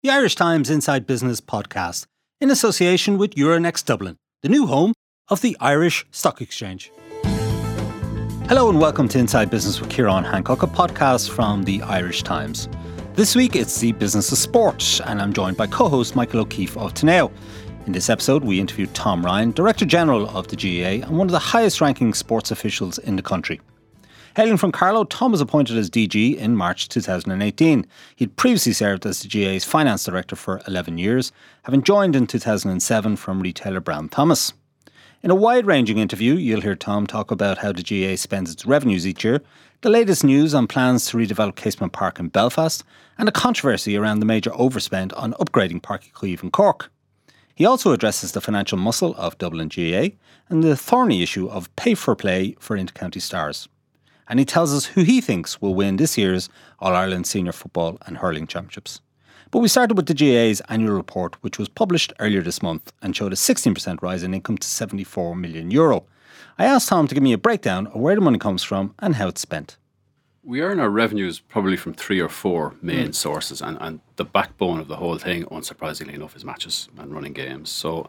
the Irish Times Inside Business podcast, in association with Euronext Dublin, the new home of the Irish Stock Exchange. Hello and welcome to Inside Business with Ciarán Hancock, a podcast from the Irish Times. This week it's the business of sport, and I'm joined by co-host Michael O'Keefe of Teneo. In this episode we interviewed Tom Ryan, Director General of the GAA and one of the highest ranking sports officials in the country. Hailing from Carlow, Tom was appointed as DG in March 2018. He'd previously served as the GAA's Finance Director for 11 years, having joined in 2007 from retailer Brown Thomas. In a wide-ranging interview, you'll hear Tom talk about how the GAA spends its revenues each year, the latest news on plans to redevelop Casement Park in Belfast, and a controversy around the major overspend on upgrading Páirc Uí Chaoimh in Cork. He also addresses the financial muscle of Dublin GAA and the thorny issue of pay for play for inter-county stars. And he tells us who he thinks will win this year's All-Ireland Senior Football and Hurling Championships. But we started with the GAA's annual report, which was published earlier this month and showed a 16% rise in income to €74 million. I asked Tom to give me a breakdown of where the money comes from and how it's spent. We earn our revenues probably from 3 or 4 main sources, and the backbone of the whole thing, unsurprisingly enough, is matches and running games. So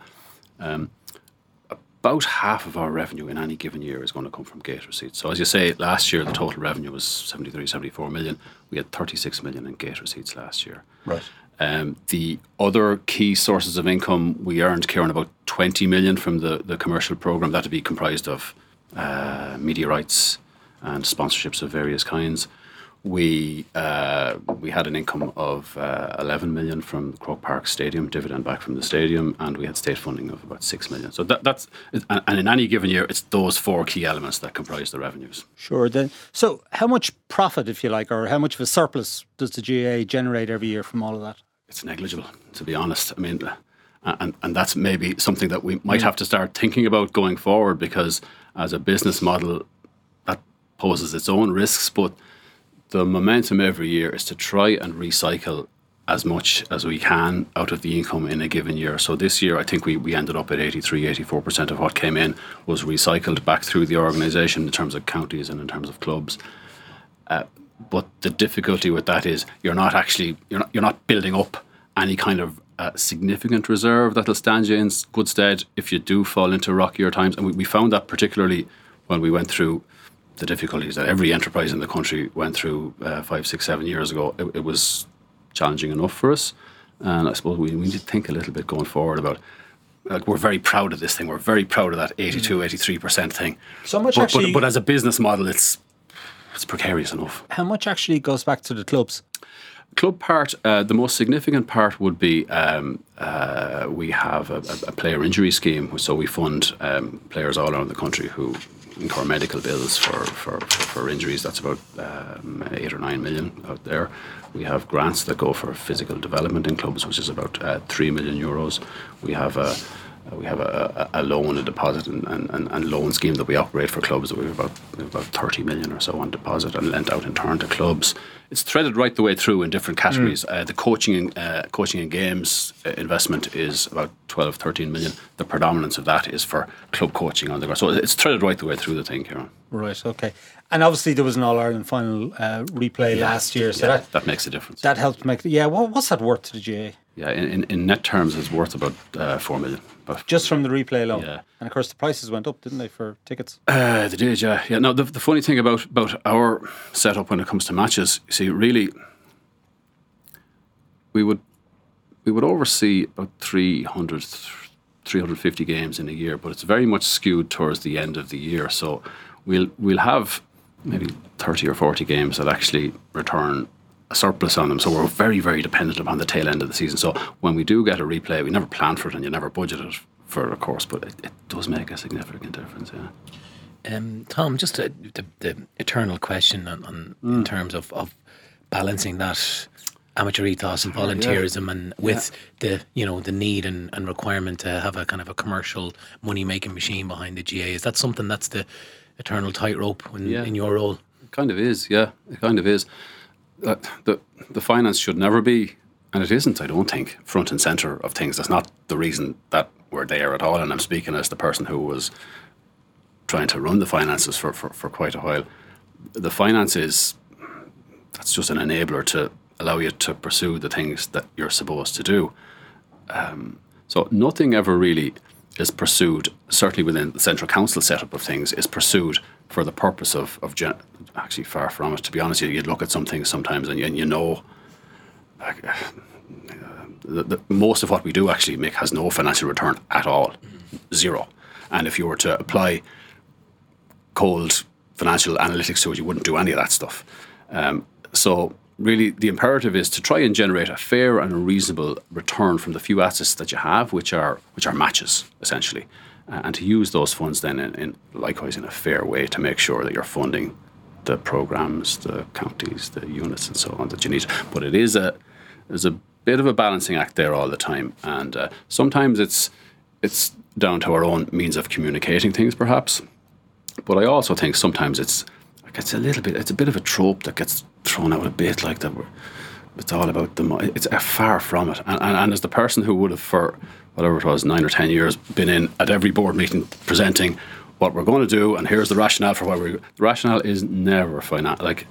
about half of our revenue in any given year is going to come from gate receipts. So as you say, last year the total revenue was 74 million. We had 36 million in gate receipts last year. Right. The other key sources of income, we earned, Ciarán, about 20 million from the commercial programme. That would be comprised of media rights and sponsorships of various kinds. We had an income of 11 million from Croke Park Stadium, dividend back from the stadium, and we had state funding of about 6 million. So that's, and in any given year, it's those 4 key elements that comprise the revenues. Sure. Then, so how much profit, if you like, or how much of a surplus does the GAA generate every year from all of that? It's negligible, to be honest. I mean, and that's maybe something that we might have to start thinking about going forward, because as a business model, that poses its own risks, but the momentum every year is to try and recycle as much as we can out of the income in a given year. So this year, I think we ended up at 84% of what came in was recycled back through the organisation in terms of counties and in terms of clubs. But the difficulty with that is you're not building up any kind of significant reserve that'll stand you in good stead if you do fall into rockier times. And we found that particularly when we went through the difficulties that every enterprise in the country went through 5, 6, 7 years ago. It was challenging enough for us, and I suppose we need to think a little bit going forward about, like, we're very proud of this thing, we're very proud of that 82-83% thing, So much but as a business model it's precarious enough. How much actually goes back to the clubs? Club part, the most significant part would be we have a player injury scheme, so we fund players all around the country who incur medical bills for injuries. That's about 8 or 9 million out there. We have grants that go for physical development in clubs, which is about 3 million euros. We have a loan, a deposit and loan scheme that we operate for clubs that we have about 30 million or so on deposit and lent out in turn to clubs. It's threaded right the way through in different categories. The coaching and games investment is about 12, 13 million. The predominance of that is for club coaching on the ground. So it's threaded right the way through the thing, Ciarán. Right, okay. And obviously there was an All-Ireland final replay last year. So that makes a difference. That helped make... Yeah, what's that worth to the GAA? Yeah, in net terms, it's worth about 4 million. Just from the replay alone? Yeah. And of course the prices went up, didn't they, for tickets? They did, yeah. No, the funny thing about our setup when it comes to matches, you see, really, we would oversee about 350 games in a year, but it's very much skewed towards the end of the year. So we'll have maybe 30 or 40 games that actually return a surplus on them. So we're very, very dependent upon the tail end of the season. So when we do get a replay, we never plan for it and you never budget it for it, of course, but it does make a significant difference, yeah. Tom, just the eternal question in terms of balancing that amateur ethos and volunteerism and with the need and requirement to have a kind of a commercial money making machine behind the GAA. Is that something that's the eternal tightrope in your role? It kind of is, yeah. It kind of is. The finance should never be, and it isn't, I don't think, front and centre of things. That's not the reason that we're there at all, and I'm speaking as the person who was trying to run the finances for quite a while. The finance that's just an enabler to allow you to pursue the things that you're supposed to do. So nothing ever really is pursued, certainly within the central council setup of things, is pursued for the purpose of actually far from it. To be honest, you'd look at some things sometimes and you know, like, most of what we do actually has no financial return at all, zero. And if you were to apply cold financial analytics to it, you wouldn't do any of that stuff. So really, the imperative is to try and generate a fair and a reasonable return from the few assets that you have, which are matches, essentially, and to use those funds then in likewise in a fair way to make sure that you're funding the programmes, the counties, the units and so on that you need. But there's a bit of a balancing act there all the time, and sometimes it's down to our own means of communicating things, perhaps. But I also think sometimes it's a bit of a trope that gets thrown out a bit, like that. It's all about the money. It's far from it. And as the person who would have, for whatever it was, 9 or 10 years, been in at every board meeting presenting what we're going to do, and here's the rationale for why the rationale is never financial. Like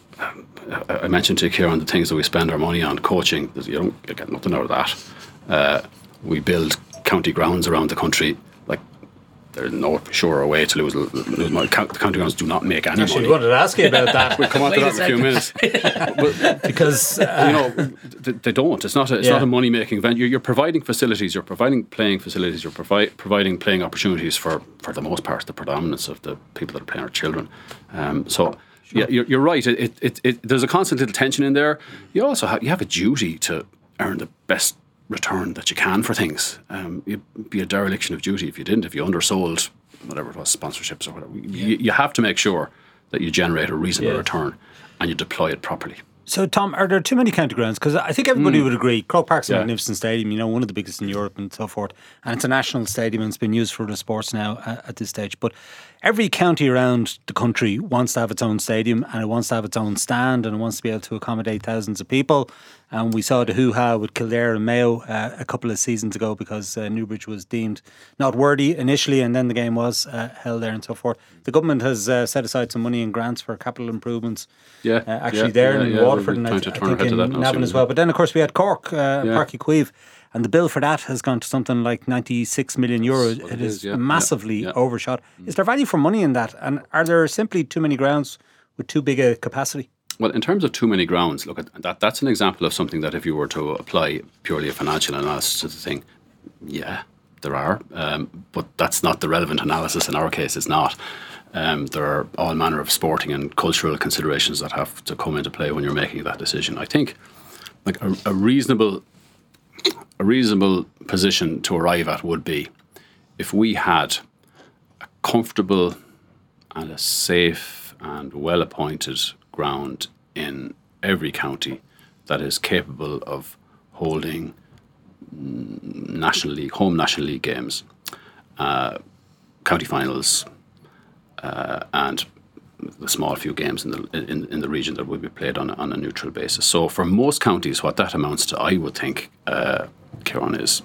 I mentioned to you, Kieran, the things that we spend our money on, coaching, you don't get nothing out of that. We build county grounds around the country. Like, there's no surer way to lose money. The county grounds do not make any money. I wanted to ask you about that. We'll come on to that in a few minutes. Because they don't. It's not a money making venture. You're providing facilities. You're providing playing facilities. You're providing playing opportunities for the most part, the predominance of the people that are playing are children. Yeah, you're right. There's a constant little tension in there. You also have a duty to earn the best return that you can for things. It'd be a dereliction of duty if you didn't, if you undersold whatever it was, sponsorships or whatever. You have to make sure that you generate a reasonable return and you deploy it properly. So, Tom, are there too many county grounds? Because I think everybody would agree Croke Park's a magnificent stadium, one of the biggest in Europe and so forth. And it's a national stadium and it's been used for the sports now at this stage. But every county around the country wants to have its own stadium and it wants to have its own stand and it wants to be able to accommodate thousands of people. And we saw the hoo-ha with Kildare and Mayo a couple of seasons ago because Newbridge was deemed not worthy initially and then the game was held there and so forth. The government has set aside some money and grants for capital improvements in Waterford and I think in Navan as well. But then, of course, we had Cork, Páirc Uí Chaoimh, and the bill for that has gone to something like 96 million euros. It is massively overshot. Is there value for money in that? And are there simply too many grounds with too big a capacity? Well, in terms of too many grounds, look, that's an example of something that if you were to apply purely a financial analysis to the thing, there are. But that's not the relevant analysis. In our case, it's not. There are all manner of sporting and cultural considerations that have to come into play when you're making that decision. I think like a reasonable position to arrive at would be if we had a comfortable and a safe and well-appointed ground in every county that is capable of holding home National League games, county finals, and the small few games in the region that will be played on a neutral basis. So for most counties, what that amounts to, I would think, Kieran, is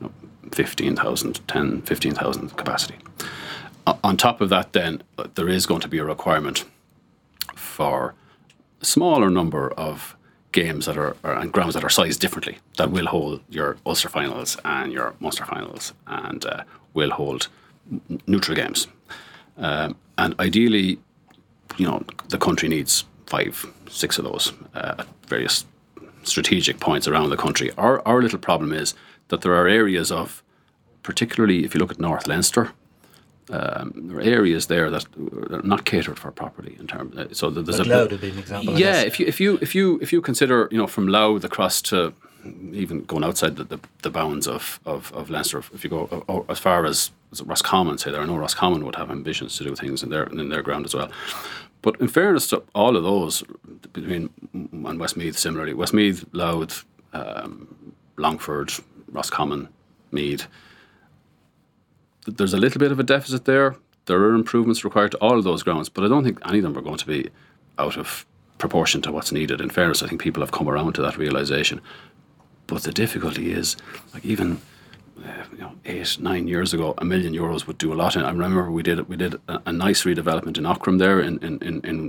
15,000 capacity. On top of that, then, there is going to be a requirement for a smaller number of games and grounds that are sized differently, that will hold your Ulster finals and your Munster finals and will hold neutral games. And ideally, the country needs 5-6 of those at various strategic points around the country. Our little problem is that there are areas of, particularly if you look at North Leinster, there are areas there that are not catered for properly in terms. So there's Louth would be an example. Yeah, if you consider from Louth across to even going outside the bounds of Leinster, if you go as far as Roscommon, say, there, I know Roscommon would have ambitions to do things in their ground as well. But in fairness to all of those, between and Westmeath similarly, Westmeath, Louth, Longford, Roscommon, Meath, there's a little bit of a deficit there. There are improvements required to all of those grounds, but I don't think any of them are going to be out of proportion to what's needed. In fairness, I think people have come around to that realisation. But the difficulty is, like even 8-9 years ago, €1 million would do a lot. And I remember we did a nice redevelopment in Aughrim there in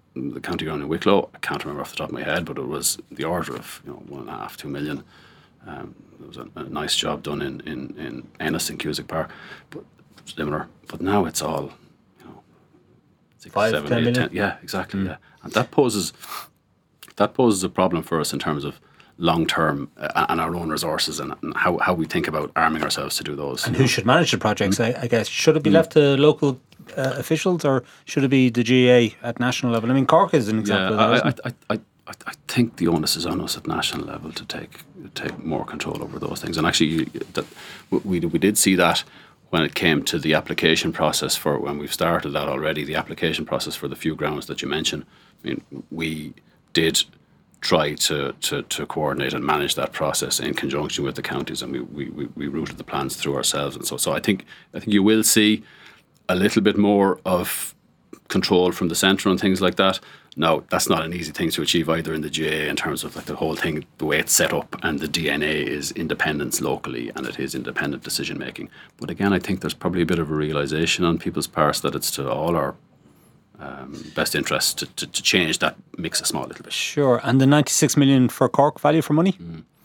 the county ground in Wicklow. I can't remember off the top of my head, but it was the order of 1.5, 2 million. There was a nice job done in Ennis in Cusack Park, but similar. But now it's all 6, 5, 7, 10 8, million? 10. Yeah, exactly. Yeah, and that poses a problem for us in terms of long term and our own resources and how we think about arming ourselves to do those. And who should manage the projects? I guess should it be left to local officials, or should it be the GA at national level? I mean, Cork is an example of that, isn't it? I think the onus is on us at national level to take more control over those things. And actually, we did see that when it came to the application process for, when we've started that already, the application process for the few grounds that you mentioned. I mean, we did try to coordinate and manage that process in conjunction with the counties, and we routed the plans through ourselves. And so I think you will see a little bit more of control from the centre and things like that. Now, that's not an easy thing to achieve either in the GA in terms of like the whole thing, the way it's set up, and the DNA is independence locally and it is independent decision making. But again, I think there's probably a bit of a realisation on people's parts that it's to all our best interests to change that mix a small little bit. Sure. And the 96 million for Cork, value for money?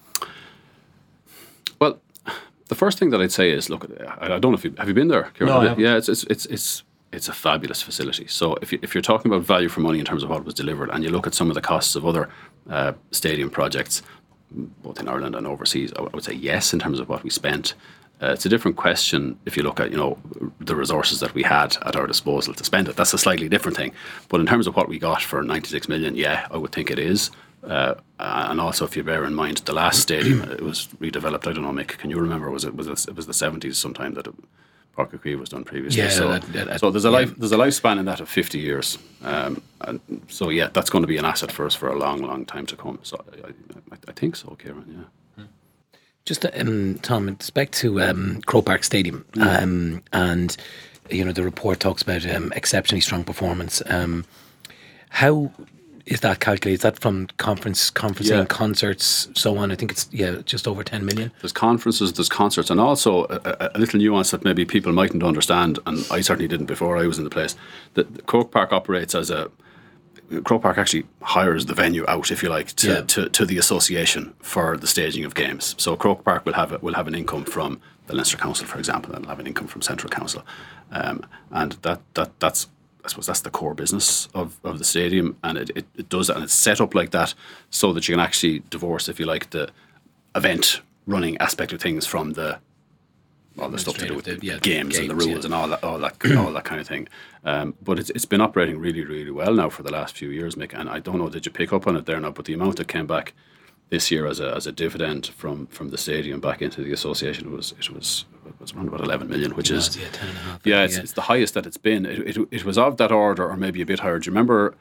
Well, the first thing that I'd say is, look, I don't know if have you been there, Kieran? No, I haven't. Yeah, it's a fabulous facility. So if you're talking about value for money in terms of what was delivered, and you look at some of the costs of other stadium projects, both in Ireland and overseas, I would say yes in terms of what we spent. It's a different question if you look at the resources that we had at our disposal to spend it. That's a slightly different thing. But in terms of what we got for 96 million, yeah, I would think it is. And also, if you bear in mind the last stadium, it was redeveloped. I don't know, Mick, can you remember? Was it the 70s sometime that Páirc Uí Chaoimh was done previously? Yeah, so there's a lifespan in that of 50 years. And so yeah, that's going to be an asset for us for a long, long time to come. So I think so, Kieran. Yeah. Just Tom, with respect to Croke Park Stadium, and the report talks about exceptionally strong performance. How is that calculated? Is that from conferencing, concerts, so on? I think it's just over 10 million. There's conferences, there's concerts, and also a little nuance that maybe people mightn't understand, and I certainly didn't before I was in the place. That Croke Park operates as Croke Park actually hires the venue out, if you like, to the association for the staging of games. So Croke Park will have an income from the Leinster Council, for example, and will have an income from Central Council, and that's I suppose that's the core business of the stadium, and it does that, and it's set up like that so that you can actually divorce, if you like, the event running aspect of things from all the stuff to do with the games and the rules and all that kind of thing. But it's been operating really, really well now for the last few years, Mick. And I don't know, did you pick up on it there now? But the amount that came back this year as a dividend from the stadium back into the association was around about 11 million, which is 10.5. Yeah, it's the highest that it's been. It was of that order, or maybe a bit higher. Do you remember?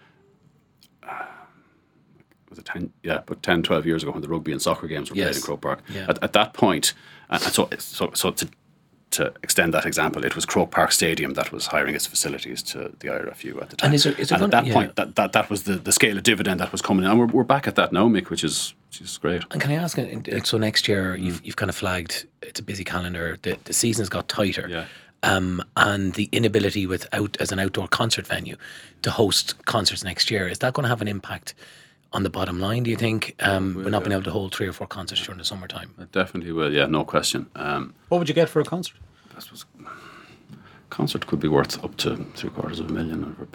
Was it 10? Yeah, but 10, 12 years ago when the rugby and soccer games were played in Croke Park. Yeah. At that point, and so to extend that example, it was Croke Park Stadium that was hiring its facilities to the IRFU at the time. And at that point, that was the scale of dividend that was coming in, and we're back at that now, Mick, which is great. And can I ask, so next year you've kind of flagged it's a busy calendar. The season's got tighter. Yeah. And the inability as an outdoor concert venue to host concerts next year, is that going to have an impact on the bottom line, do you think? We're not being able to hold 3 or 4 concerts during the summertime. It definitely will, yeah, no question. What would you get for a concert? I suppose concert could be worth up to $750,000.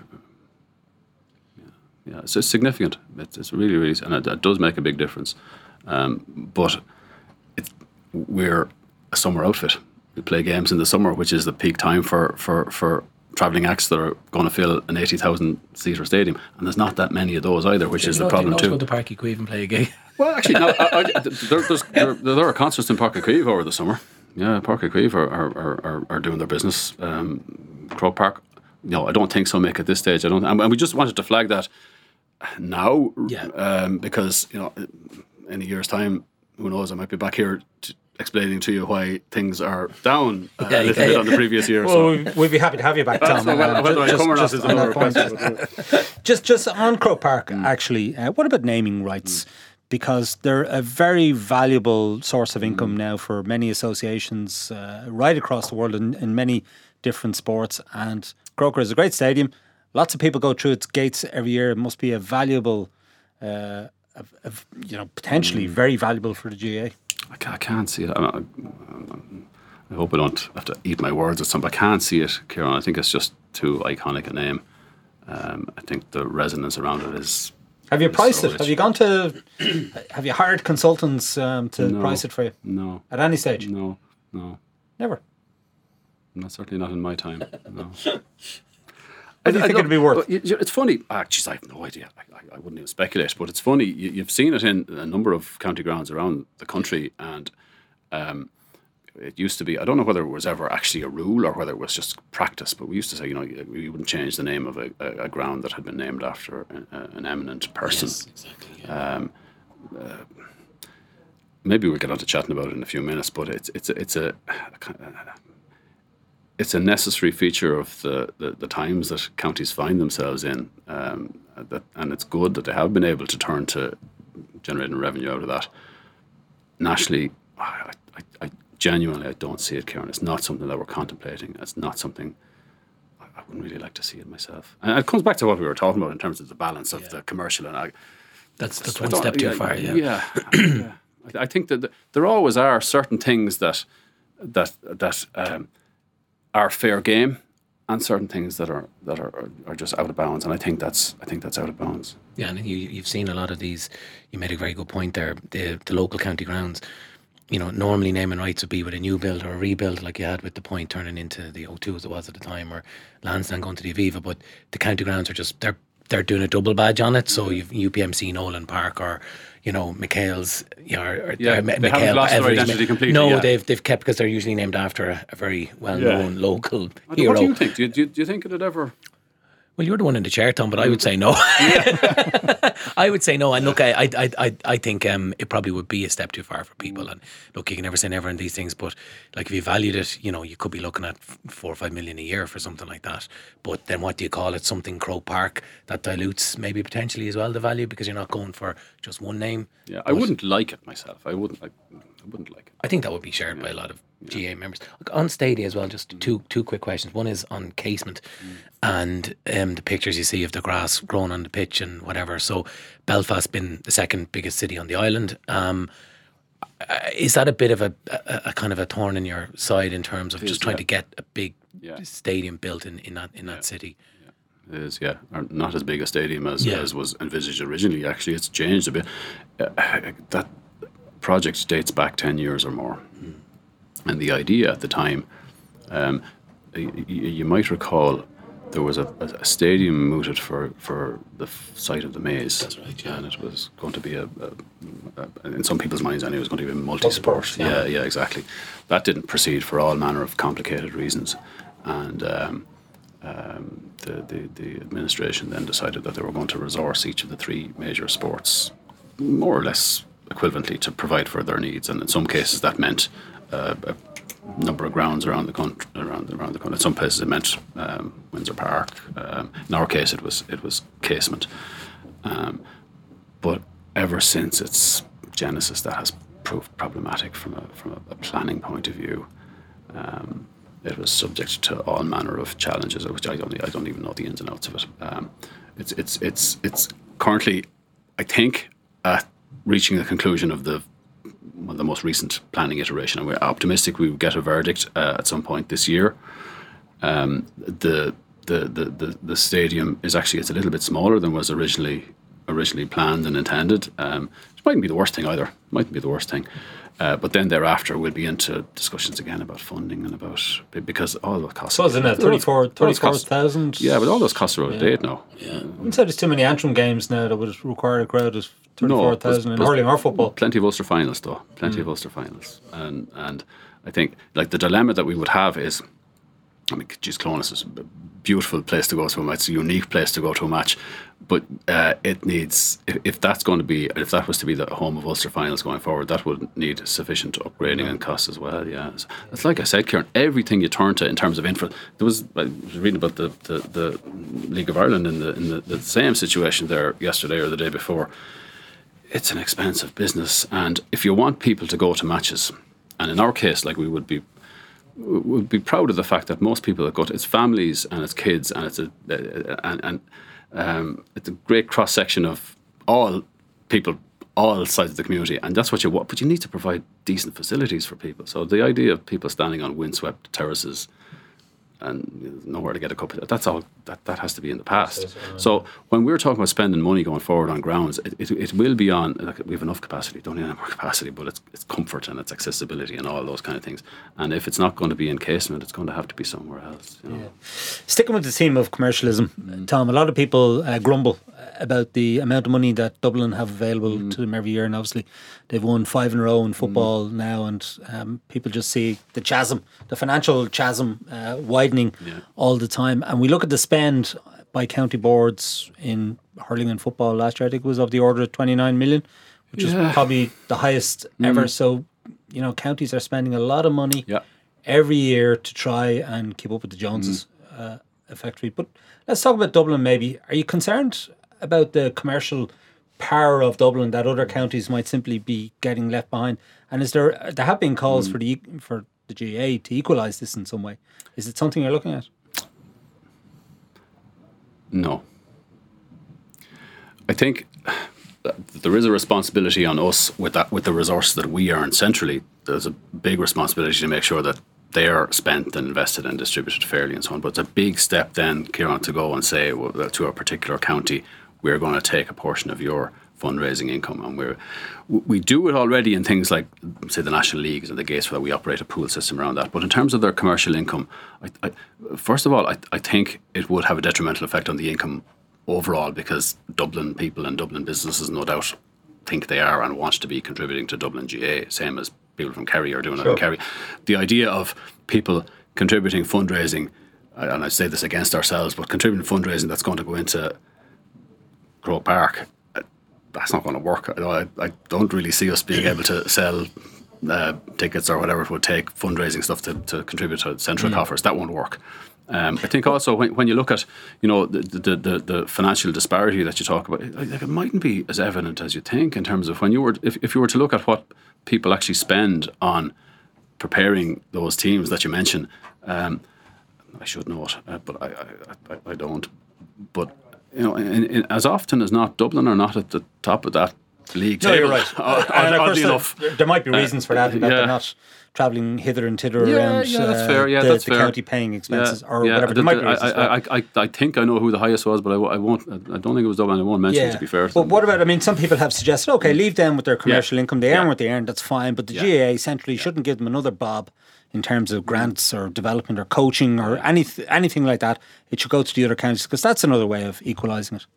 Yeah, it's significant. It's really, really, and it does make a big difference. But we're a summer outfit. We play games in the summer, which is the peak time for travelling acts that are going to fill an 80,000 seater stadium, and there's not that many of those either, which is the problem too. Go to Páirc Uí Chaoimh and play a gig. Well, actually, no, there are concerts in Páirc Uí Chaoimh over the summer. Yeah, Páirc Uí Chaoimh are doing their business. Croke Park, no, I don't think so, Mick, at this stage. I don't, and we just wanted to flag that now, because in a year's time, who knows, I might be back here explaining to you why things are down a little bit on the previous year. Well, we'd be happy to have you back, Tom. Whether I come or not is another question. Just on Croke Park, actually, what about naming rights? Because they're a very valuable source of income now for many associations right across the world in many different sports. And Croker is a great stadium, lots of people go through its gates every year. It must be a valuable, potentially very valuable for the GAA. I can't see it. I hope I don't have to eat my words or something. I can't see it, Kieran. I think it's just too iconic a name. I think the resonance around it is. Have you priced so it? rich. Have you gone to? Have you hired consultants to price it for you? No. At any stage? No. Never. Certainly not in my time. No. What do you think it'd be worth? It's funny. I have no idea. I wouldn't even speculate. But it's funny. You've seen it in a number of county grounds around the country, and it used to be. I don't know whether it was ever actually a rule or whether it was just practice. But we used to say, we wouldn't change the name of a ground that had been named after an eminent person. Yes, exactly. Yeah. Maybe we'll get on to chatting about it in a few minutes. But it's a necessary feature of the times that counties find themselves in, and it's good that they have been able to turn to generating revenue out of that. Nationally, I genuinely don't see it, Kieran. It's not something that we're contemplating. It's not something I wouldn't really like to see it myself. And it comes back to what we were talking about in terms of the balance of the commercial and That's one step too far. Yeah. I think that there always are certain things that are fair game, and certain things that are just out of bounds. And I think that's out of bounds. Yeah, and you've seen a lot of these. You made a very good point there. The local county grounds, normally naming rights would be with a new build or a rebuild, like you had with the Point turning into the O2 as it was at the time, or Lansdowne going to the Aviva. But the county grounds are just they're doing a double badge on it. So you've UPMC Nolan Park or McHale's. They haven't lost their identity completely. No, yeah. they've kept, because they're usually named after a very well-known local hero. What do you think? Do you think it'd ever? Well, you're the one in the chair, Tom, but I would say no. I would say no. And look, I think it probably would be a step too far for people. And look, you can never say never in these things, but like if you valued it, you could be looking at 4 or 5 million a year for something like that. But then what do you call it? Something Croke Park that dilutes maybe potentially as well the value, because you're not going for just one name. Yeah, I wouldn't like it myself. I wouldn't like it. I think that would be shared by a lot of GA members. Look, on Stadia as well, just two quick questions. One is on casement and the pictures you see of the grass growing on the pitch and whatever. So Belfast been the second biggest city on the island. Is that a bit of a kind of a thorn in your side in terms of just trying to get a big stadium built in that city? It is, yeah. Not as big a stadium as was envisaged originally. Actually, it's changed a bit. That project dates back 10 years or more. And the idea at the time, you might recall, there was a stadium mooted for the site of the Maze. That's right, yeah. And it was going to be in some people's minds anyway, it was going to be a multi-sport. Yeah, exactly. That didn't proceed for all manner of complicated reasons. And the administration then decided that they were going to resource each of the three major sports more or less equivalently to provide for their needs. And in some cases that meant a number of grounds around the country. In some places it meant Windsor Park. In our case, it was Casement. But ever since its genesis, that has proved problematic from a planning point of view. It was subject to all manner of challenges, which I don't even know the ins and outs of it. It's currently, I think, reaching the conclusion of the most recent planning iteration, and we're optimistic we will get a verdict at some point this year. The stadium is actually, it's a little bit smaller than was originally planned and intended. Which mightn't be the worst thing either. But then thereafter we'll be into discussions again about funding and because all the costs. So isn't it 34,000? Yeah, but all those costs are out of date now. Yeah. Wouldn't say there's too many Antrim games now that would require a crowd of 34,000 in hurling or football. Plenty of Ulster finals though. Plenty of Ulster finals. And I think like the dilemma that we would have is, I mean, Clones is a beautiful place to go to a match. It's a unique place to go to a match, but it needs, if that was to be the home of Ulster finals going forward, that would need sufficient upgrading and costs as well. Yeah, it's like I said, Kieran. Everything you turn to in terms of infra. I was reading about the League of Ireland in the same situation there yesterday or the day before. It's an expensive business, and if you want people to go to matches, and in our case, like we would be would be proud of the fact that most people that go to, it's families and it's kids, and it's a great cross section of all people, all sides of the community, and that's what you want. But you need to provide decent facilities for people. So the idea of people standing on windswept terraces and nowhere to get a cup of that's all that has to be in the past. So when we're talking about spending money going forward on grounds, it will be on, like, we have enough capacity, don't need any more capacity, but it's comfort and it's accessibility and all those kind of things. And if it's not going to be encasement, it's going to have to be somewhere else. Sticking with the theme of commercialism, Tom, a lot of people grumble about the amount of money that Dublin have available to them every year, and obviously they've won 5 in a row in football now, and people just see the chasm, the financial chasm widening all the time. And we look at the spend by county boards in hurling and football last year. I think it was of the order of 29 million, which is probably the highest ever. So, counties are spending a lot of money every year to try and keep up with the Joneses effectively. But let's talk about Dublin maybe. Are you concerned about the commercial power of Dublin, that other counties might simply be getting left behind? And there have been calls for the GAA to equalise this in some way. Is it something you're looking at? No. I think there is a responsibility on us with the resources that we earn centrally. There's a big responsibility to make sure that they are spent and invested and distributed fairly and so on. But it's a big step then, Ciarán, to go and say to a particular county, we're going to take a portion of your fundraising income, and we do it already in things like, say, the National Leagues and the Gates, where we operate a pool system around that. But in terms of their commercial income, first of all, I think it would have a detrimental effect on the income overall, because Dublin people and Dublin businesses no doubt think they are and want to be contributing to Dublin GAA, same as people from Kerry are doing it in Kerry. The idea of people contributing fundraising, and I say this against ourselves, but contributing fundraising that's going to go into Croke Park, that's not going to work. I don't really see us being able to sell tickets or whatever it would take, fundraising stuff to contribute to central coffers. That won't work. I think also when you look at the financial disparity that you talk about, it mightn't be as evident as you think in terms of if you were to look at what people actually spend on preparing those teams that you mentioned. I should know it, but I don't. But as often as not, Dublin are not at the top of that league table. No, you're right. And of course, there might be reasons for that. They're not travelling hither and thither around that's fair. the county paying expenses or whatever. There might be reasons I think I know who the highest was, but I won't. I don't think it was Dublin. I won't mention it, to be fair. But what about, some people have suggested, okay, leave them with their commercial income. They earn what they earn, that's fine. But the GAA centrally shouldn't give them another bob in terms of grants or development or coaching or anything like that. It should go to the other counties, because that's another way of equalising it.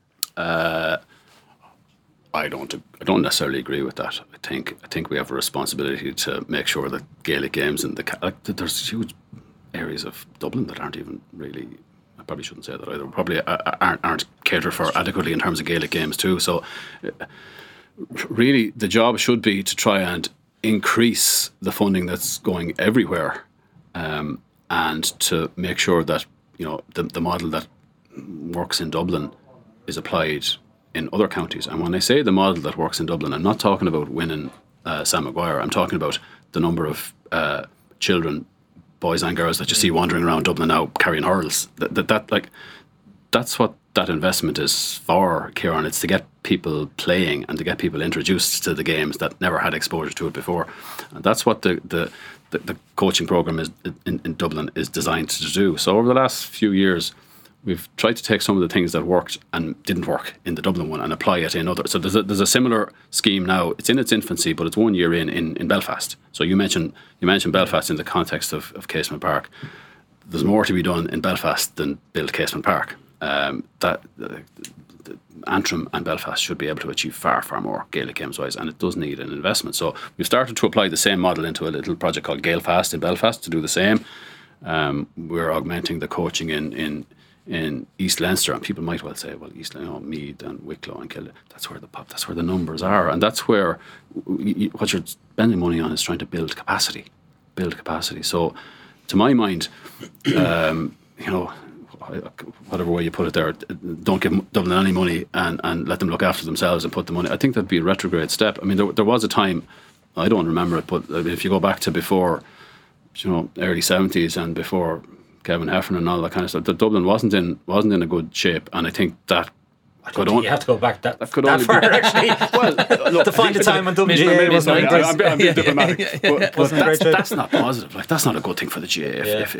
I don't necessarily agree with that. I think we have a responsibility to make sure that Gaelic games and there's huge areas of Dublin that aren't even really, I probably shouldn't say that either, probably aren't catered for adequately in terms of Gaelic games too. So really the job should be to try and increase the funding that's going everywhere, and to make sure that the model that works in Dublin is applied in other counties. And when I say the model that works in Dublin, I'm not talking about winning Sam Maguire. I'm talking about the number of children, boys and girls, that you see wandering around Dublin now carrying hurls. That's what that investment is for, Ciarán. It's to get people playing and to get people introduced to the games that never had exposure to it before. And that's what the coaching program is in Dublin is designed to do. So over the last few years, we've tried to take some of the things that worked and didn't work in the Dublin one and apply it in other. So there's a similar scheme now. It's in its infancy, but it's 1 year in Belfast. So you mentioned Belfast in the context of Casement Park. There's more to be done in Belfast than build Casement Park. Antrim and Belfast should be able to achieve far, far more Gaelic games wise, and it does need an investment. So we've started to apply the same model into a little project called Gaelfast in Belfast to do the same. We're augmenting the coaching in East Leinster, and people might well say, well, Meath and Wicklow and Kildare, that's where the numbers are, and that's where what you're spending money on is trying to build capacity. So, to my mind, whatever way you put it there, don't give Dublin any money and let them look after themselves and put the money. I think that'd be a retrograde step. I mean, there was a time, I don't remember it, but if you go back to before early 70s and before Kevin Heffernan and all that kind of stuff, that Dublin wasn't in a good shape, and I think that you have to go back that could only far, be, actually. Well, look, to find a time when Dublin GA wasn't I'm great. being diplomatic, but that's not positive. Like, that's not a good thing for the GA.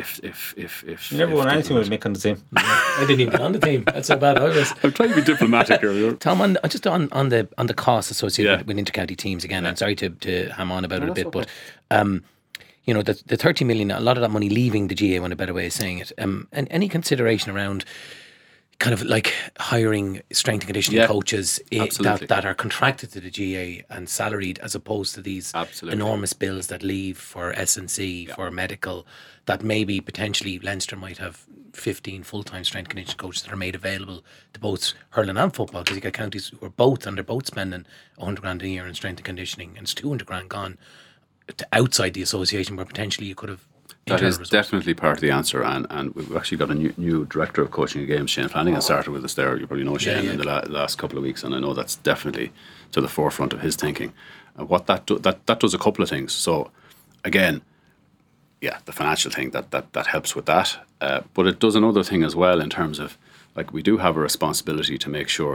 If you never won anything with Mick on the team. I didn't even get on the team. That's how bad I was. I'm trying to be diplomatic here. Tom, just on the costs associated with intercounty teams again. I'm sorry to ham on about it a bit, but the 30 million, a lot of that money leaving the GA, one a better way of saying it. And any consideration around kind of like hiring strength and conditioning coaches that are contracted to the GA and salaried, as opposed to these enormous bills that leave for S&C, for medical, that maybe potentially Leinster might have 15 full-time strength and conditioning coaches that are made available to both hurling and football, because you got counties who are both spending 100 grand a year in strength and conditioning, and it's 200 grand gone to outside the association where potentially you could have. That is definitely part of the answer, and we've actually got a new director of coaching games. Shane Flanagan started with us there. You probably know Shane in the last couple of weeks, and I know that's definitely to the forefront of his thinking. And what that does a couple of things. So again, the financial thing that helps with that, but it does another thing as well in terms of, like, we do have a responsibility to make sure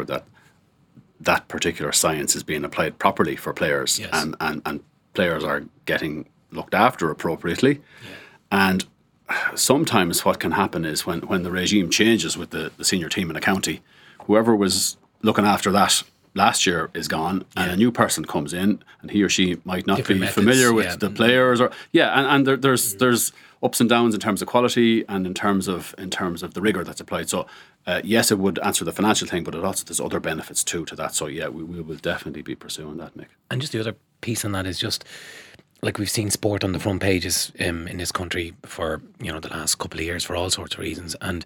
that particular science is being applied properly for players, and players are getting looked after appropriately. And sometimes what can happen is when the regime changes with the senior team in a county, whoever was looking after that last year is gone, and a new person comes in, and he or she might not be familiar with the players, and there's ups and downs in terms of quality and in terms of the rigour that's applied. So yes, it would answer the financial thing, but it also, there's other benefits too to that. So we will definitely be pursuing that, Nick. And just the other piece on that is just, like, we've seen sport on the front pages in this country for the last couple of years for all sorts of reasons, and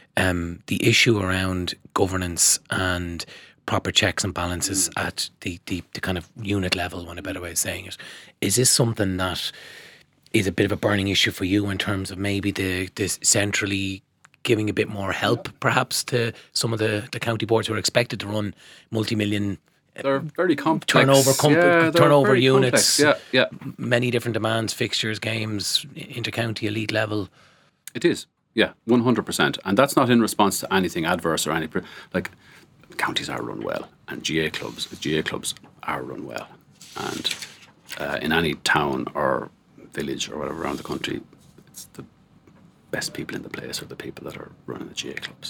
the issue around governance and proper checks and balances at the kind of unit level, one a better way of saying it, is this something that is a bit of a burning issue for you in terms of maybe this centrally giving a bit more help perhaps to some of the county boards who are expected to run multi-million? They're very complex. Turnover units. Yeah. Many different demands, fixtures, games, inter-county, elite level. It is, 100%. And that's not in response to anything adverse or any. Like, counties are run well, and GA clubs are run well. And in any town or village or whatever around the country, it's the best people in the place are the people that are running the GA clubs.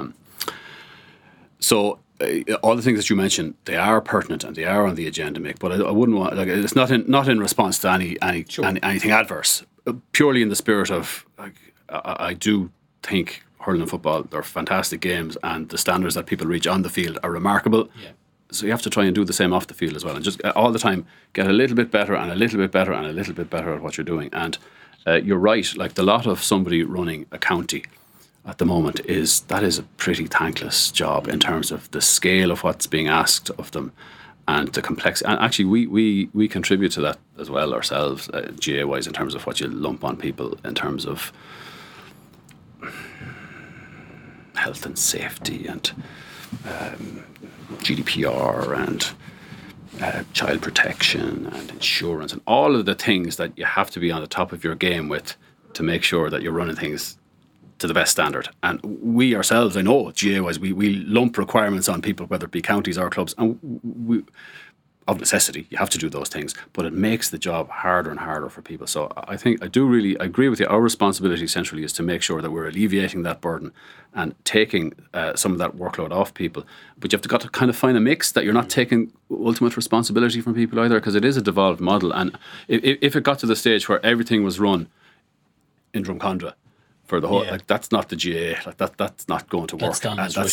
So all the things that you mentioned, they are pertinent and they are on the agenda, Mick. But I wouldn't want, like, it's not in response to anything adverse. Purely in the spirit of, like, I do think hurling and football, they're fantastic games, and the standards that people reach on the field are remarkable. Yeah. So you have to try and do the same off the field as well, and just all the time get a little bit better and a little bit better and a little bit better at what you're doing. And you're right, like, the lot of somebody running a county at the moment is a pretty thankless job in terms of the scale of what's being asked of them and the complexity. And actually we contribute to that as well ourselves, GA wise, in terms of what you lump on people in terms of health and safety and GDPR and child protection and insurance and all of the things that you have to be on the top of your game with to make sure that you're running things to the best standard. And we ourselves, I know, GA-wise, we lump requirements on people, whether it be counties or clubs, and we, of necessity, you have to do those things, but it makes the job harder and harder for people. So I think I agree with you. Our responsibility centrally is to make sure that we're alleviating that burden and taking some of that workload off people. But you have got to kind of find a mix that you're not taking ultimate responsibility from people either, because it is a devolved model. And if it got to the stage where everything was run in Drumcondra for the whole, like, that's not the GA, like that's not going to work.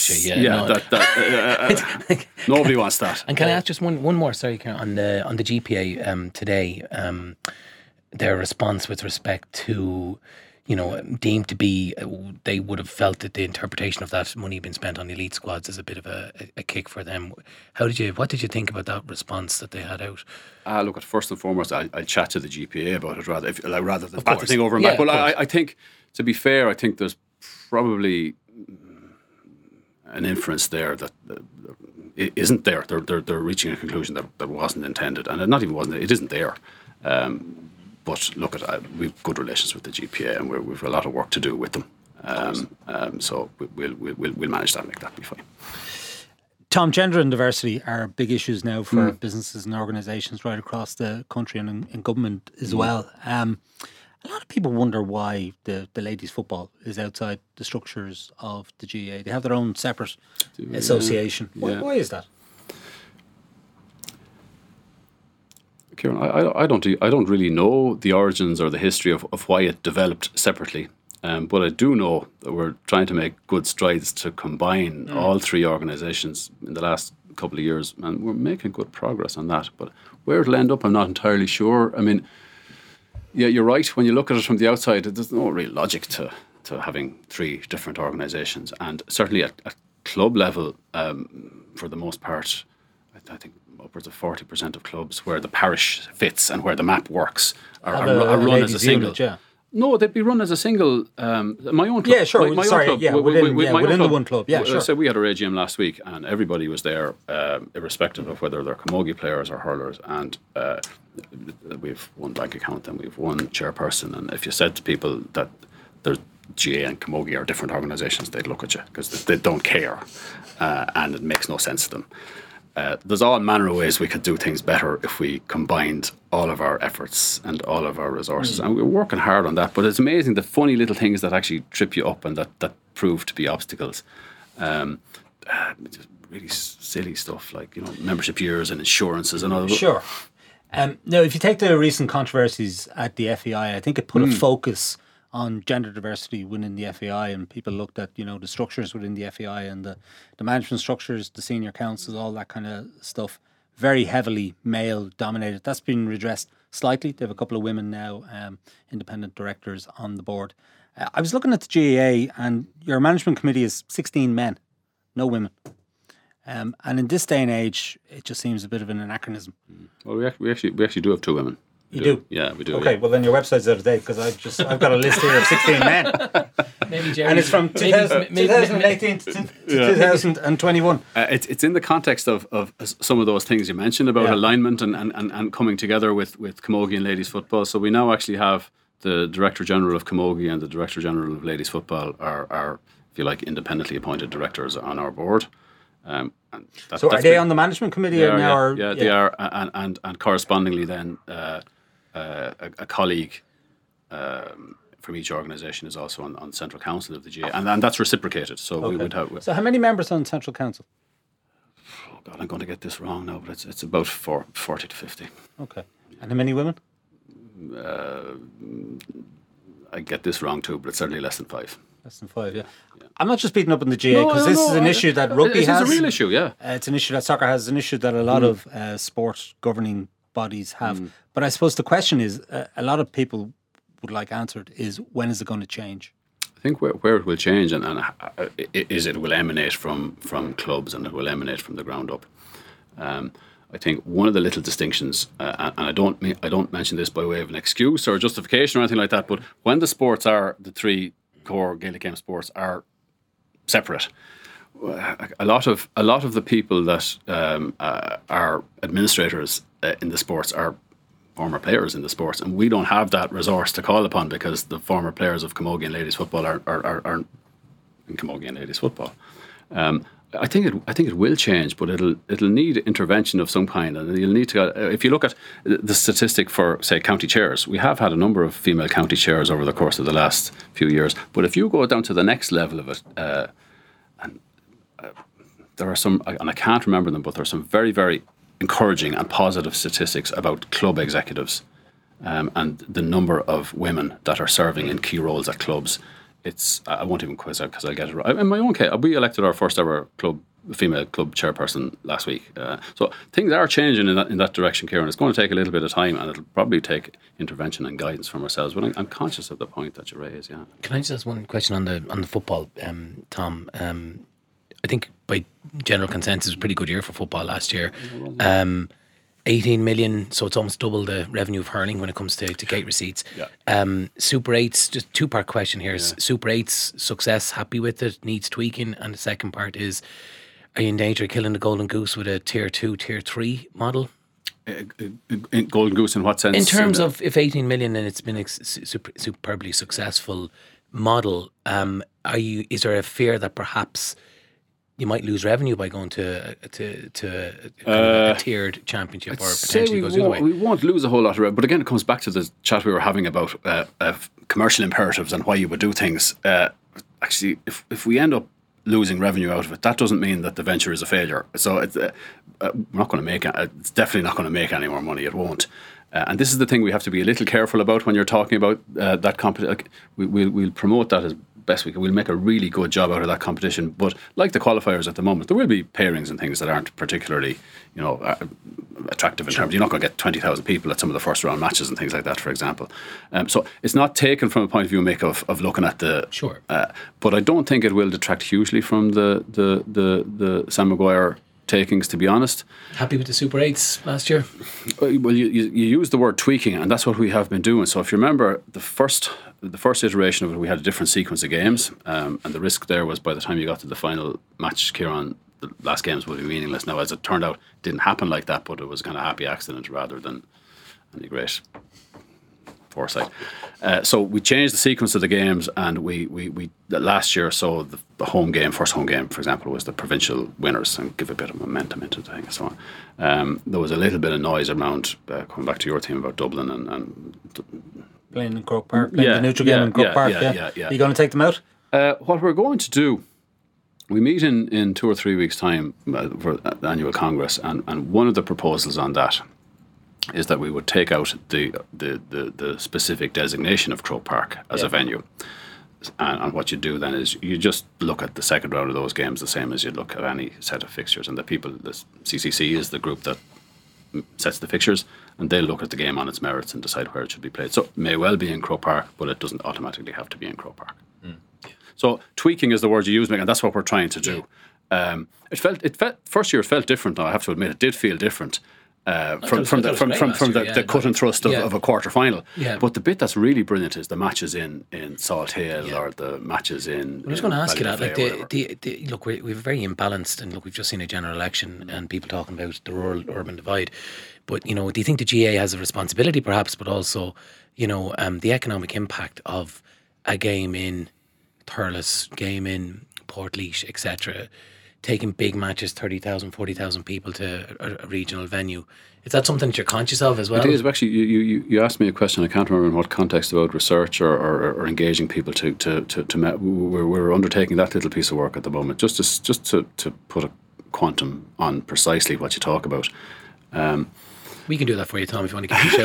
Nobody wants that. And can I ask just one more, sorry, Karen, on the GPA today, their response with respect to, deemed to be, they would have felt that the interpretation of that money being spent on the elite squads is a bit of a kick for them. What did you think about that response that they had out? Look, first and foremost, I'll chat to the GPA about it rather than bat the thing over and back. But I think, to be fair, I think there's probably an inference there that it isn't there. They're reaching a conclusion that wasn't intended, and it isn't there. But look, we've good relations with the GPA, and we've a lot of work to do with them. So we'll manage that, make that be fine. Tom, gender and diversity are big issues now for businesses and organisations right across the country and in government as well. A lot of people wonder why the ladies' football is outside the structures of the GAA. They have their own separate association. Why is that? Kieran, I don't really know the origins or the history of why it developed separately. But I do know that we're trying to make good strides to combine all three organisations in the last couple of years, and we're making good progress on that. But where it'll end up, I'm not entirely sure. I mean, yeah, you're right. When you look at it from the outside, there's no real logic to having three different organisations. And certainly at club level, for the most part, I think upwards of 40% of clubs where the parish fits and where the map works are run as a single. Unit, yeah. No, they'd be run as a single. My own club. Yeah, sure. My Sorry, own club. yeah, within the one club. Yeah, sure. So we had our AGM last week, and everybody was there, irrespective of whether they're camogie players or hurlers. And we've one bank account and we've one chairperson. And if you said to people that there's GAA and camogie are different organisations, they'd look at you because they don't care, and it makes no sense to them. There's all manner of ways we could do things better if we combined all of our efforts and all of our resources. And we're working hard on that. But it's amazing the funny little things that actually trip you up and that prove to be obstacles. Just really silly stuff like, membership years and insurances and all of that. Sure. Now, if you take the recent controversies at the FAI, I think it put a focus on gender diversity within the FAI, and people looked at, the structures within the FAI and the management structures, the senior councils, all that kind of stuff, very heavily male dominated. That's been redressed slightly. They have a couple of women now, independent directors on the board. I was looking at the GAA, and your management committee is 16 men, no women. And in this day and age, it just seems a bit of an anachronism. Well, we actually do have two women. You do? Yeah, we do. Okay, well then your website's out of date because I've got a list here of 16 men. Maybe Jerry, and it's from 2018 to 2021. It's in the context of some of those things you mentioned about alignment and coming together with camogie and ladies football. So we now actually have the Director General of Camogie and the Director General of Ladies Football are if you like, independently appointed directors on our board. So are they on the management committee now? They are, and correspondingly then a colleague from each organisation is also on the Central Council of the GAA, and that's reciprocated. So we would have. So how many members on Central Council? Oh God, I'm going to get this wrong now, but it's about 40 to 50. Okay, and how many women? I get this wrong too, but it's certainly less than 5. Less than 5, yeah. I'm not just beating up on the GAA because this is an issue that rugby has. It's a real issue, yeah. It's an issue that soccer has. It's an issue that a lot of sport governing bodies have. But I suppose the question is, a lot of people would like answered is, when is it going to change? I think where it will change and is it will emanate from clubs and it will emanate from the ground up. I think one of the little distinctions, and I don't mention this by way of an excuse or justification or anything like that, but when the sports are the three core Gaelic game sports are separate, a lot of the people that are administrators in the sports are former players in the sports, and we don't have that resource to call upon because the former players of camogie and ladies football are in camogie and ladies football. I think it will change, but it'll need intervention of some kind, and you'll need to. If you look at the statistic for, say, county chairs, we have had a number of female county chairs over the course of the last few years. But if you go down to the next level of it, there are some, and I can't remember them, but there are some very, very encouraging and positive statistics about club executives and the number of women that are serving in key roles at clubs. I won't even quiz out because I'll get it right. In my own case, we elected our first ever female club chairperson last week. So things are changing in that direction, Kieran. It's going to take a little bit of time, and it'll probably take intervention and guidance from ourselves. But I'm conscious of the point that you raise. Yeah. Can I just ask one question on the football, Tom? I think by general consensus, it was a pretty good year for football last year. 18 million, so it's almost double the revenue of hurling when it comes to gate receipts. Yeah. Super 8's, just two-part question here. Yeah. Super 8's success, happy with it, needs tweaking? And the second part is, are you in danger of killing the golden goose with a tier 2, tier 3 model? Golden Goose in what sense? In terms of if 18 million and it's been a superbly successful model, is there a fear that perhaps you might lose revenue by going to a tiered championship, or potentially goes the other way? We won't lose a whole lot of revenue, but again, it comes back to the chat we were having about commercial imperatives and why you would do things. Actually, if we end up losing revenue out of it, that doesn't mean that the venture is a failure. So it's we're not going to make it. It's definitely not going to make any more money. It won't. And this is the thing we have to be a little careful about when you're talking about that competition. Like, we'll promote that as best we can. We'll make a really good job out of that competition. But like the qualifiers at the moment, there will be pairings and things that aren't particularly, attractive in terms. You're not going to get 20,000 people at some of the first round matches and things like that, for example. So it's not taken from a point of view, Mick, of looking at the. Sure. But I don't think it will detract hugely from the Sam Maguire takings, to be honest. Happy with the Super 8s last year? Well, you use the word tweaking, and that's what we have been doing. So if you remember the first iteration of it, we had a different sequence of games, and the risk there was by the time you got to the final match, Kieran, the last games would be meaningless. Now, as it turned out, it didn't happen like that, but it was kind of a happy accident rather than any great foresight. So we changed the sequence of the games, and we last year, so the first home game, for example, was the provincial winners, and give a bit of momentum into the thing and so on. There was a little bit of noise around, coming back to your theme about Dublin and playing in Croke Park, the neutral game in Croke Park. Yeah. Are you going to take them out? What we're going to do, we meet in 2 or 3 weeks' time for the annual Congress, and one of the proposals on that is that we would take out the specific designation of Croke Park as a venue. And what you do then is you just look at the second round of those games the same as you'd look at any set of fixtures. And the CCC is the group that sets the fixtures, and they'll look at the game on its merits and decide where it should be played. So it may well be in Croke Park, but it doesn't automatically have to be in Croke Park. So tweaking is the word you use, Mick, and that's what we're trying to do. It felt first year it felt different. Now I have to admit, it did feel different. From the cut and thrust of a quarter final. But the bit that's really brilliant is the matches in Salt Hill or the matches in. I was going to ask you that. Like look, we're very imbalanced, and look, we've just seen a general election and people talking about the rural-urban divide. But do you think the GA has a responsibility, perhaps, but also, the economic impact of a game in Thurles, game in Portlaoise, etc., taking big matches, 30,000, 40,000 people to a regional venue. Is that something that you're conscious of as well? It is. Actually, you asked me a question, I can't remember in what context, about research or engaging people we're undertaking that little piece of work at the moment, just to put a quantum on precisely what you talk about. We can do that for you, Tom, if you want to get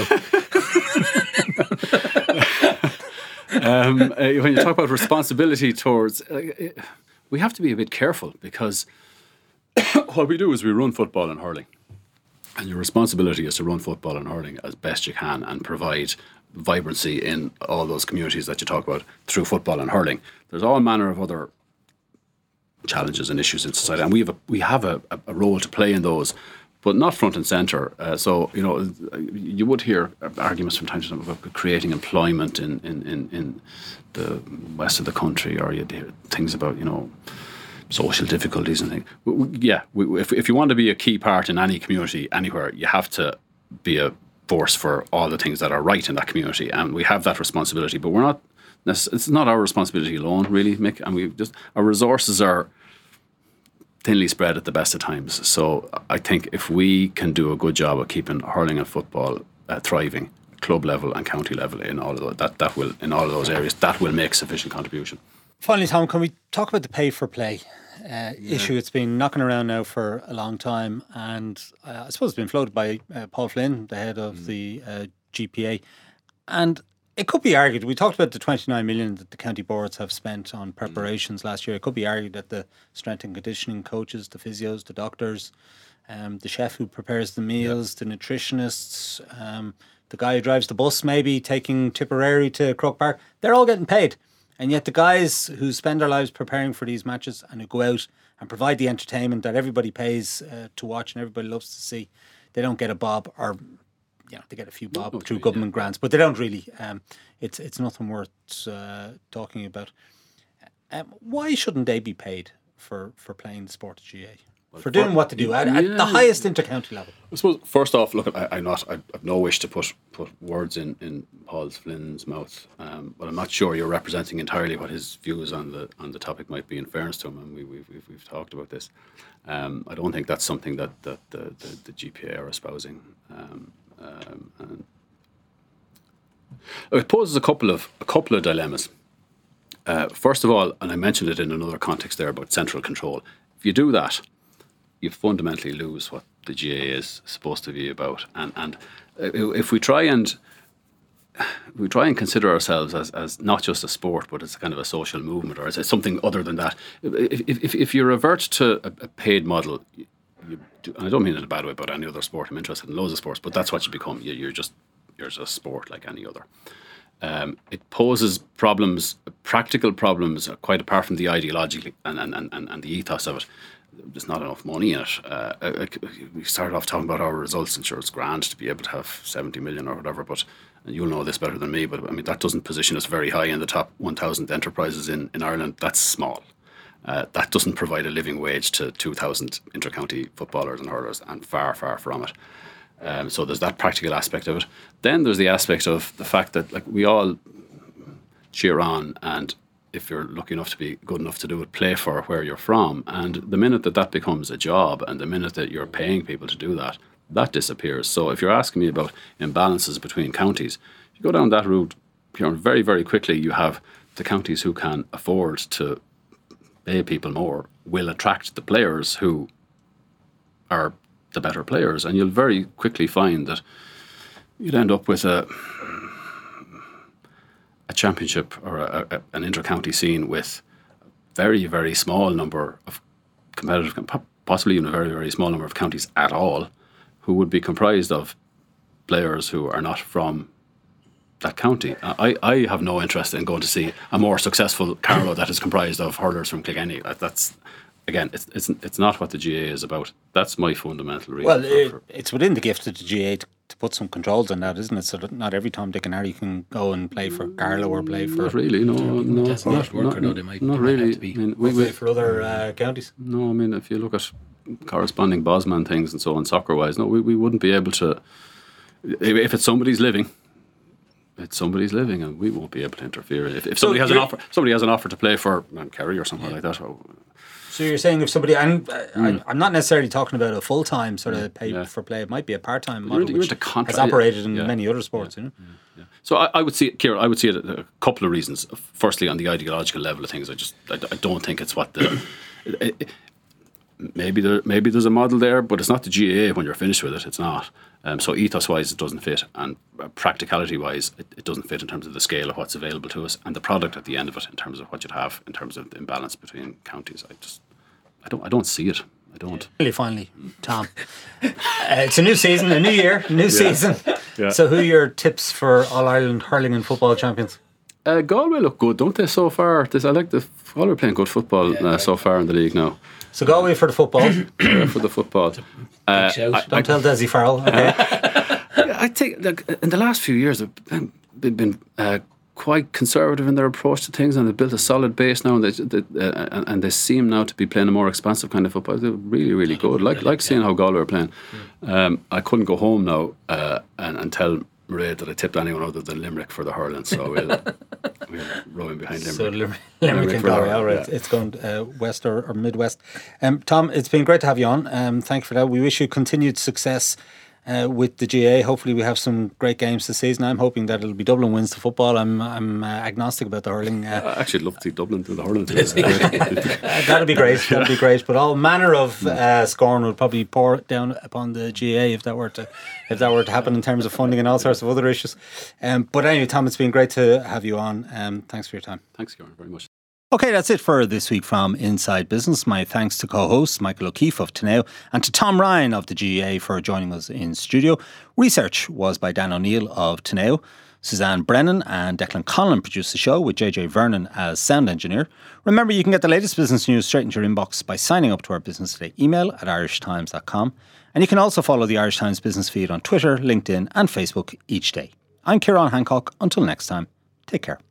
the show. When you talk about responsibility towards... we have to be a bit careful, because what we do is we run football and hurling, and your responsibility is to run football and hurling as best you can and provide vibrancy in all those communities that you talk about through football and hurling. There's all manner of other challenges and issues in society, and we have a role to play in those, but not front and centre. So you would hear arguments from time to time about creating employment in the west of the country, or you'd hear things about social difficulties and things. If you want to be a key part in any community anywhere, you have to be a force for all the things that are right in that community, and we have that responsibility. But we're not. It's not our responsibility alone, really, Mick. And our resources are thinly spread at the best of times. So I think if we can do a good job of keeping hurling and football thriving, club level and county level, in all of those, that will, in all of those areas, that will make sufficient contribution. Finally, Tom, can we talk about the pay for play issue? It's been knocking around now for a long time, and I suppose it's been floated by Paul Flynn, the head of the GPA, and it could be argued, we talked about the 29 million that the county boards have spent on preparations last year. It could be argued that the strength and conditioning coaches, the physios, the doctors, the chef who prepares the meals, the nutritionists, the guy who drives the bus, maybe taking Tipperary to Croke Park, they're all getting paid. And yet the guys who spend their lives preparing for these matches and who go out and provide the entertainment that everybody pays to watch and everybody loves to see, they don't get a bob, or they get a few bob through government grants, but they don't really. It's nothing worth talking about. Why shouldn't they be paid for playing the sport at GA? For doing what to do at the highest intercounty level. I suppose, first off, look, I've no wish to put words in Paul Flynn's mouth, but I'm not sure you're representing entirely what his views on the topic might be, in fairness to him, and we've talked about this. I don't think that's something that the GPA are espousing. And it poses a couple of dilemmas. First of all, and I mentioned it in another context there about central control. If you do that, you fundamentally lose what the GAA is supposed to be about. And if we try and consider ourselves as not just a sport, but as kind of a social movement, or as something other than that, if you revert to a paid model, and I don't mean it in a bad way about any other sport. I'm interested in loads of sports, but that's what you become. You're just a sport like any other. It poses problems, practical problems, quite apart from the ideologically and the ethos of it. There's not enough money in it. We started off talking about our results, and sure, it's grand to be able to have 70 million or whatever, but and you'll know this better than me, but I mean, that doesn't position us very high in the top 1,000 enterprises in Ireland. That's small. That doesn't provide a living wage to 2,000 intercounty footballers and hurlers, and far, far from it. So there's that practical aspect of it. Then there's the aspect of the fact that, like, we all cheer on, and if you're lucky enough to be good enough to do it, play for where you're from. And the minute that becomes a job, and the minute that you're paying people to do that, that disappears. So if you're asking me about imbalances between counties, if you go down that route, very, very quickly you have the counties who can afford to pay people more will attract the players who are the better players, and you'll very quickly find that you'd end up with a championship or an inter-county scene with very, very small number of competitive, possibly even a very, very small number of counties at all, who would be comprised of players who are not from that county. I have no interest in going to see a more successful Carlow that is comprised of hurlers from Kilkenny. That's again, it's not what the GAA is about. That's my fundamental reason. Well, it's within the gift of the GAA to put some controls on that, isn't it? So that not every Tom, Dick and Harry can go and play for Carlow or play for... Not really, no. That's not work, or they might really. have to be. I mean, we play for other counties. No, I mean, if you look at corresponding Bosman things and so on, soccer-wise, no, we wouldn't be able to... If it's somebody's living... It's somebody's living, and we won't be able to interfere. If somebody has an offer to play for Kerry or somewhere like that. So you're saying if somebody, I'm not necessarily talking about a full time sort of pay for play. It might be a part time model, which has operated in many other sports. You know? Yeah. So I would see, Ciara, I would see it a couple of reasons. Firstly, on the ideological level of things, I don't think it's what the. Maybe there's a model there, but it's not the GAA when you're finished with it. It's not. So ethos-wise, it doesn't fit, and practicality-wise, it doesn't fit in terms of the scale of what's available to us, and the product at the end of it, in terms of what you'd have, in terms of the imbalance between counties. I don't see it. I don't. Finally, Tom. It's a new season, a new year, new season. Yeah. So, who are your tips for All Ireland hurling and football champions? Galway look good, don't they? So far, I like Galway playing good football so far in the league now. So Galway for the football. For the football. Don't tell Desi Farrell. Okay. I think in the last few years they've been quite conservative in their approach to things, and they've built a solid base now, and they seem now to be playing a more expansive kind of football. They're really, really good. Like seeing how Galway are playing. I couldn't go home now and tell Mairead that I tipped anyone other than Limerick for the hurling, so we're rowing behind Limerick. So Limerick and Galway, all right. Yeah. It's going west or Midwest. Tom, it's been great to have you on. Thank you for that. We wish you continued success with the GAA. Hopefully we have some great games this season. I'm hoping that it'll be Dublin wins the football. I'm agnostic about the hurling. I actually love to see Dublin do the hurling. That'd be great. That'd be great. But all manner of scorn would probably pour down upon the GAA if that were to happen in terms of funding and all sorts of other issues. But anyway, Tom, it's been great to have you on. Thanks for your time. Thanks, Ciara, very much. Okay, that's it for this week from Inside Business. My thanks to co-hosts Michael O'Keefe of Teneo and to Tom Ryan of the GAA for joining us in studio. Research was by Dan O'Neill of Teneo. Suzanne Brennan and Declan Conlon produced the show with JJ Vernon as sound engineer. Remember, you can get the latest business news straight into your inbox by signing up to our Business Today email at irishtimes.com. And you can also follow the Irish Times business feed on Twitter, LinkedIn and Facebook each day. I'm Ciarán Hancock. Until next time, take care.